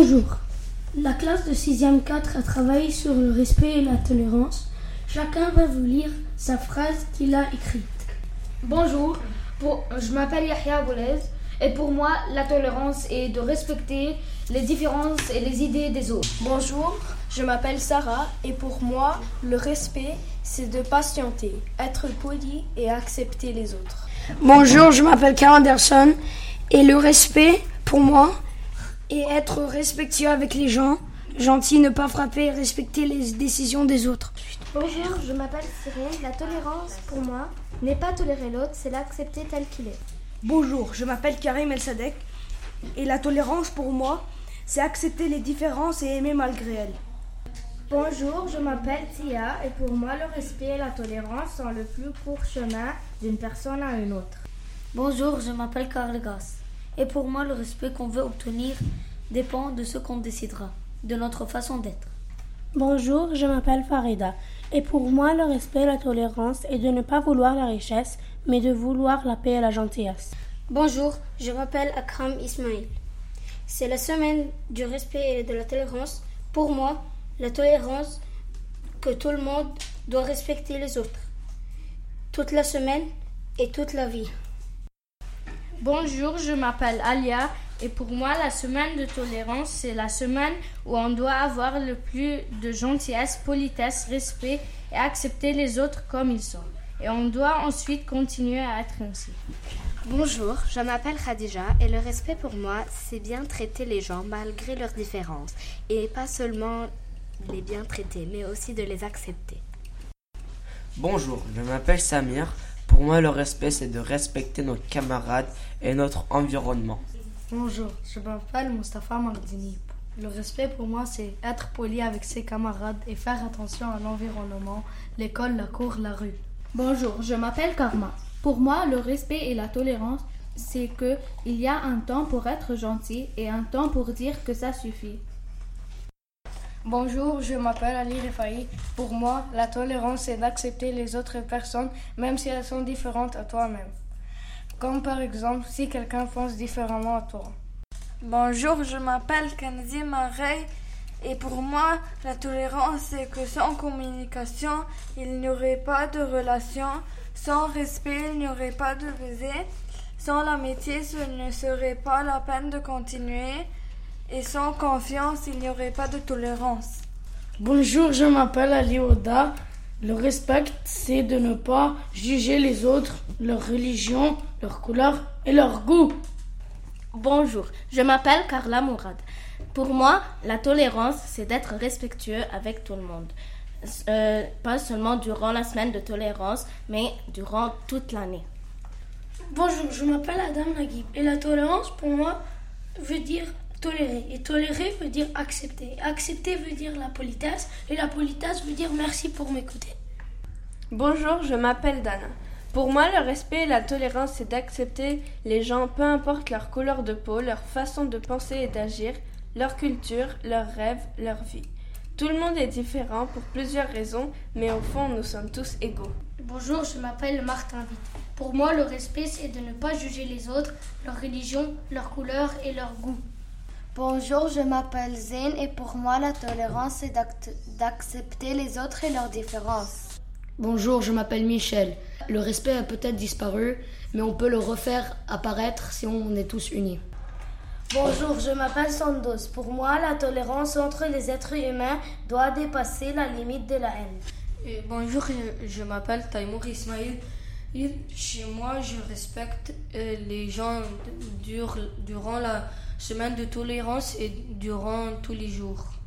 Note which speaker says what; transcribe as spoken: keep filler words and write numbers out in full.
Speaker 1: Bonjour. La classe de sixième quatre a travaillé sur le respect et la tolérance. Chacun va vous lire sa phrase qu'il a écrite.
Speaker 2: Bonjour, pour, je m'appelle Yahya Boulez et pour moi, la tolérance est de respecter les différences et les idées des autres.
Speaker 3: Bonjour, je m'appelle Sarah et pour moi, le respect, c'est de patienter, être poli et accepter les autres.
Speaker 4: Bonjour, je m'appelle Carl Anderson et le respect, pour moi, est être respectueux avec les gens, gentil, ne pas frapper et respecter les décisions des autres.
Speaker 5: Bonjour, je m'appelle Cyril. La tolérance, pour moi, n'est pas tolérer l'autre, c'est l'accepter tel qu'il est.
Speaker 6: Bonjour, je m'appelle Karim El Sadek et la tolérance, pour moi, c'est accepter les différences et aimer malgré elles.
Speaker 7: Bonjour, je m'appelle Tia et pour moi, le respect et la tolérance sont le plus court chemin d'une personne à une autre.
Speaker 8: Bonjour, je m'appelle Karl Gass et pour moi, le respect qu'on veut obtenir dépend de ce qu'on décidera, de notre façon d'être.
Speaker 9: Bonjour, je m'appelle Farida et pour moi, le respect et la tolérance est de ne pas vouloir la richesse, mais de vouloir la paix et la gentillesse.
Speaker 10: Bonjour, je m'appelle Akram Ismail. C'est la semaine du respect et de la tolérance. Pour moi, la tolérance, que tout le monde doit respecter les autres. Toute la semaine et toute la vie.
Speaker 11: Bonjour, je m'appelle Alia et pour moi, la semaine de tolérance, c'est la semaine où on doit avoir le plus de gentillesse, politesse, respect et accepter les autres comme ils sont. Et on doit ensuite continuer à être ainsi.
Speaker 12: Bonjour, je m'appelle Khadija et le respect pour moi, c'est bien traiter les gens malgré leurs différences et pas seulement les bien traiter, mais aussi de les accepter.
Speaker 13: Bonjour, je m'appelle Samir. Pour moi, le respect, c'est de respecter nos camarades et notre environnement.
Speaker 14: Bonjour, je m'appelle Mustafa Mardini. Le respect pour moi, c'est être poli avec ses camarades et faire attention à l'environnement, l'école, la cour, la rue.
Speaker 15: Bonjour, je m'appelle Karma. Pour moi, le respect et la tolérance, c'est que il y a un temps pour être gentil et un temps pour dire que ça suffit.
Speaker 16: Bonjour, je m'appelle Ali Refaï. Pour moi, la tolérance, c'est d'accepter les autres personnes, même si elles sont différentes à toi-même. Comme par exemple, si quelqu'un pense différemment à toi.
Speaker 17: Bonjour, je m'appelle Kenzie Marey. Et pour moi, la tolérance, c'est que sans communication, il n'y aurait pas de relation. Sans respect, il n'y aurait pas de baiser. Sans l'amitié, ce ne serait pas la peine de continuer. Et sans confiance, il n'y aurait pas de tolérance.
Speaker 18: Bonjour, je m'appelle Ali Oda. Le respect, c'est de ne pas juger les autres, leur religion, leur couleur et leur goût.
Speaker 19: Bonjour, je m'appelle Carla Mourad. Pour moi, la tolérance, c'est d'être respectueux avec tout le monde. Euh, pas seulement durant la semaine de tolérance, mais durant toute l'année.
Speaker 1: Bonjour, je m'appelle Adam Naguib. Et la tolérance, pour moi, veut dire tolérer. Et tolérer veut dire accepter. Accepter veut dire la politesse. Et la politesse veut dire merci pour m'écouter.
Speaker 20: Bonjour, je m'appelle Dana. Pour moi, le respect et la tolérance, c'est d'accepter les gens, peu importe leur couleur de peau, leur façon de penser et d'agir, leur culture, leurs rêves, leur vie. Tout le monde est différent pour plusieurs raisons, mais au fond, nous sommes tous égaux.
Speaker 5: Bonjour, je m'appelle Martin Witt. Pour moi, le respect, c'est de ne pas juger les autres, leur religion, leur couleur et leur goût.
Speaker 21: Bonjour, je m'appelle Zayn et pour moi, la tolérance, c'est d'accepter les autres et leurs différences.
Speaker 22: Bonjour, je m'appelle Michel. Le respect a peut-être disparu, mais on peut le refaire apparaître si on est tous unis.
Speaker 7: Bonjour, je m'appelle Sandos. Pour moi, la tolérance entre les êtres humains doit dépasser la limite de la haine.
Speaker 23: Et bonjour, je, je m'appelle Taïmour Ismail. Chez moi, je respecte euh, les gens dur, durant la semaine de tolérance et durant tous les jours.